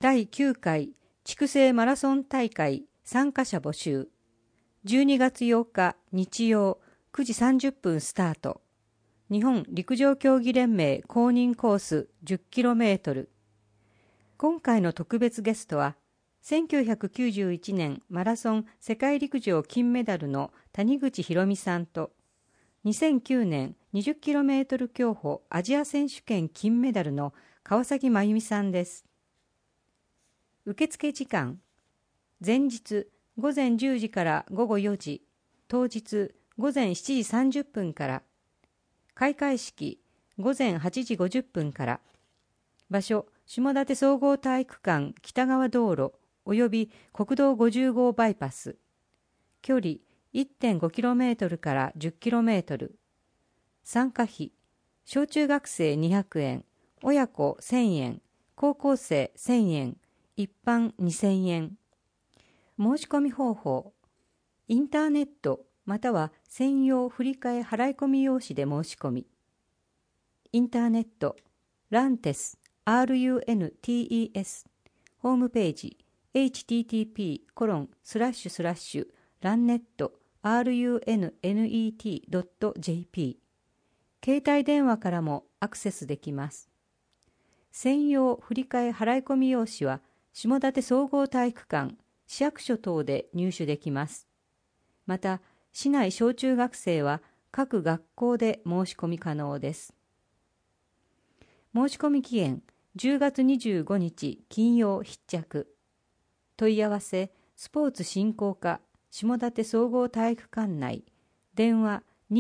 第9回筑西マラソン大会参加者募集。12月8日日曜9時30分スタート。日本陸上競技連盟公認コース 10km。今回の特別ゲストは、1991年マラソン世界陸上金メダルの谷口博美さんと、2009年 20km 競歩アジア選手権金メダルの川崎真由美さんです。受付時間、前日午前10時から午後4時、当日午前7時30分から、開会式午前8時50分から、場所下館総合体育館北側道路及び国道50号バイパス、距離 1.5km から 10km、参加費、小中学生200円、親子1000円、高校生1000円、一般2000円。申し込み方法、インターネットまたは専用振替払込用紙で申し込み。インターネット、ランテス、RUNTES、ホームページ、http://runnet.runnet.jp、携帯電話からもアクセスできます。専用振替払込用紙は、下館総合体育館、市役所等で入手できます。また、市内小中学生は各学校で申し込み可能です。申し込み期限、10月25日金曜必着。問い合わせ、スポーツ振興課、下館総合体育館内、電話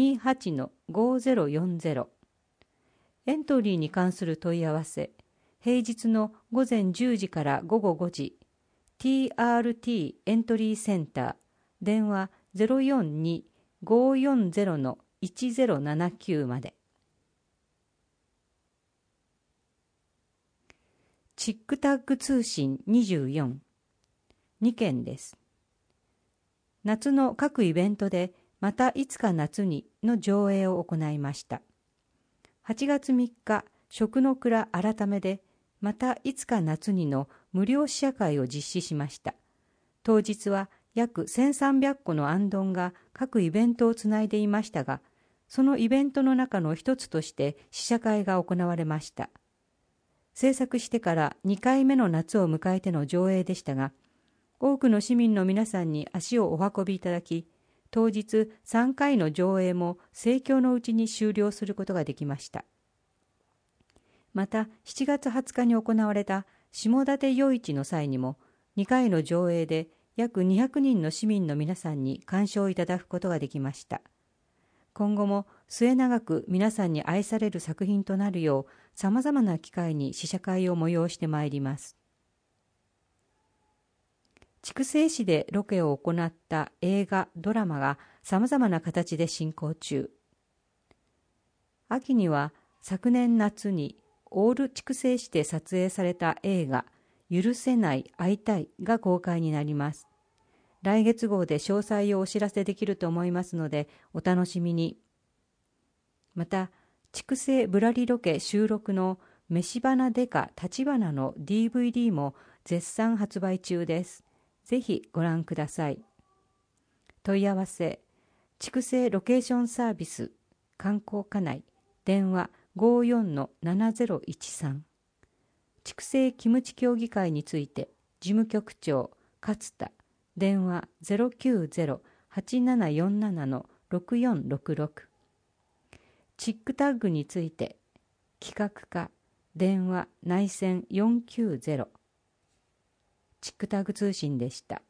28-5040。エントリーに関する問い合わせ、平日の午前10時から午後5時、TRT エントリーセンター、電話 042-540-1079 まで。チックタッグ通信24、2件です。夏の各イベントで、またいつか夏にの上映を行いました。8月3日、食の蔵改めで、またいつか夏にの無料試写会を実施しました。当日は約1300個の行灯が各イベントをつないでいましたが、そのイベントの中の一つとして試写会が行われました。制作してから2回目の夏を迎えての上映でしたが、多くの市民の皆さんに足をお運びいただき、当日3回の上映も盛況のうちに終了することができました。また7月20日に行われた下館夜市の際にも2回の上映で約200人の市民の皆さんに鑑賞いただくことができました。今後も末永く皆さんに愛される作品となるよう、さまざまな機会に試写会を催してまいります。筑西市でロケを行った映画・ドラマがさまざまな形で進行中。秋には昨年夏にオール筑西市で撮影された映画許せない会いたいが公開になります。来月号で詳細をお知らせできると思いますのでお楽しみに。また筑西ぶらりロケ収録の飯花デカ立花の DVD も絶賛発売中です。ぜひご覧ください。問い合わせ、筑西ロケーションサービス観光課内、電話 54-7013。筑西キムチ協議会について事務局長勝田、電話 090-8747-6466。チックタッグについて企画課、電話内線490。チックタグ通信でした。